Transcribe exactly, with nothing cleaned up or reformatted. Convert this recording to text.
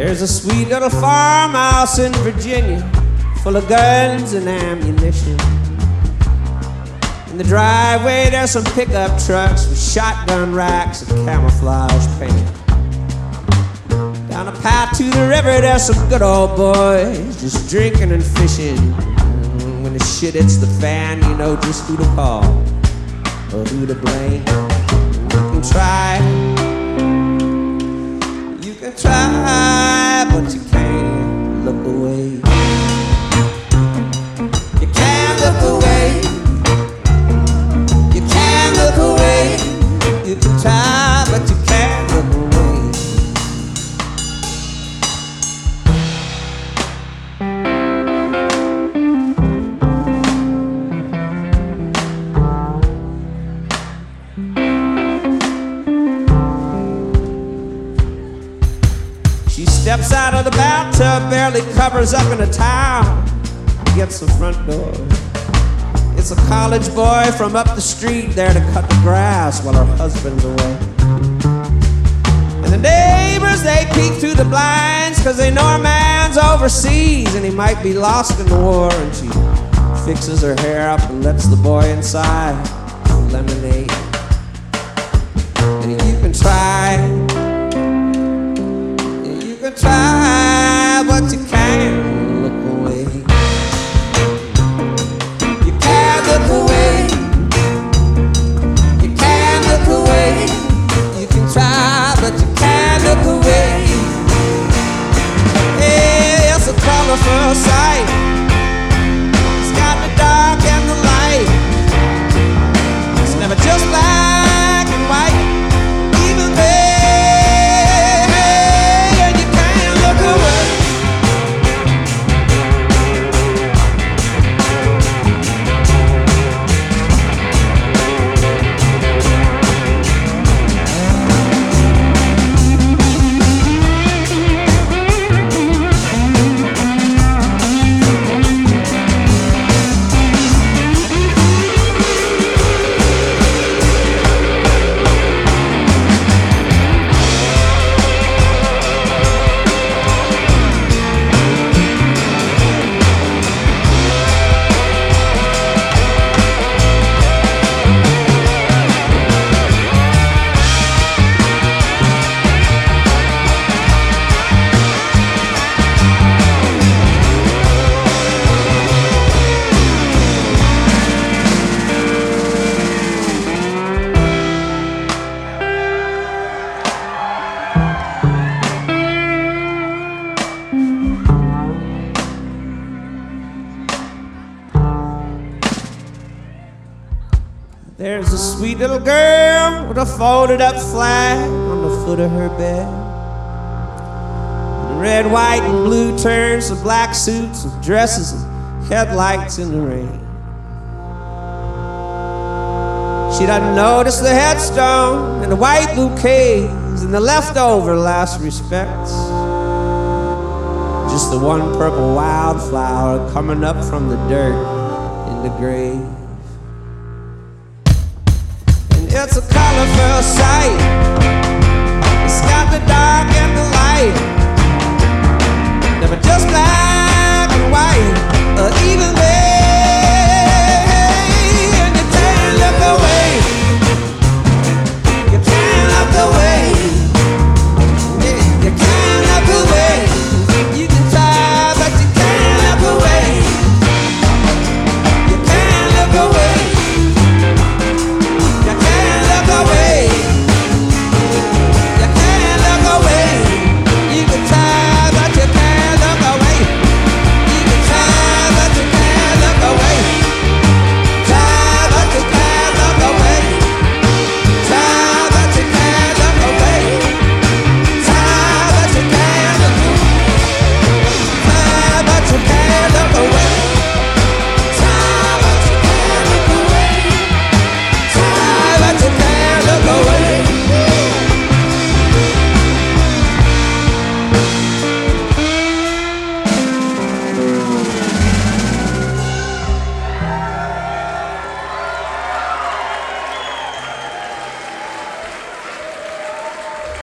There's a sweet little farmhouse in Virginia, full of guns and ammunition. In the driveway there's some pickup trucks with shotgun racks and camouflage paint. Down a path to the river there's some good old boys just drinking and fishing. When the shit hits the fan, you know just who to call or who to blame. You can try, you can try, but you can't look away. You can't look away. You can't look away. You can try, but you can't look away. She steps out of the bathtub, barely covers up in a towel, gets the front door. It's a college boy from up the street there to cut the grass while her husband's away. And the neighbors, they peek through the blinds cause they know her man's overseas and he might be lost in the war. And she fixes her hair up and lets the boy inside with lemonade. And you can try, you can try, but you can't look away. You can't look away. You can't look away. You can try, but you can't look away. Hey, it's a colorful sight. It's got the dark and the light. It's never just black and white. Even there, and you can't look away. There's a sweet little girl with a folded up flag on the foot of her bed. And red, white, and blue turns to black suits with dresses and headlights in the rain. She doesn't notice the headstone and the white bouquets and the leftover last respects. Just the one purple wildflower coming up from the dirt in the grave. It's a colorful sight.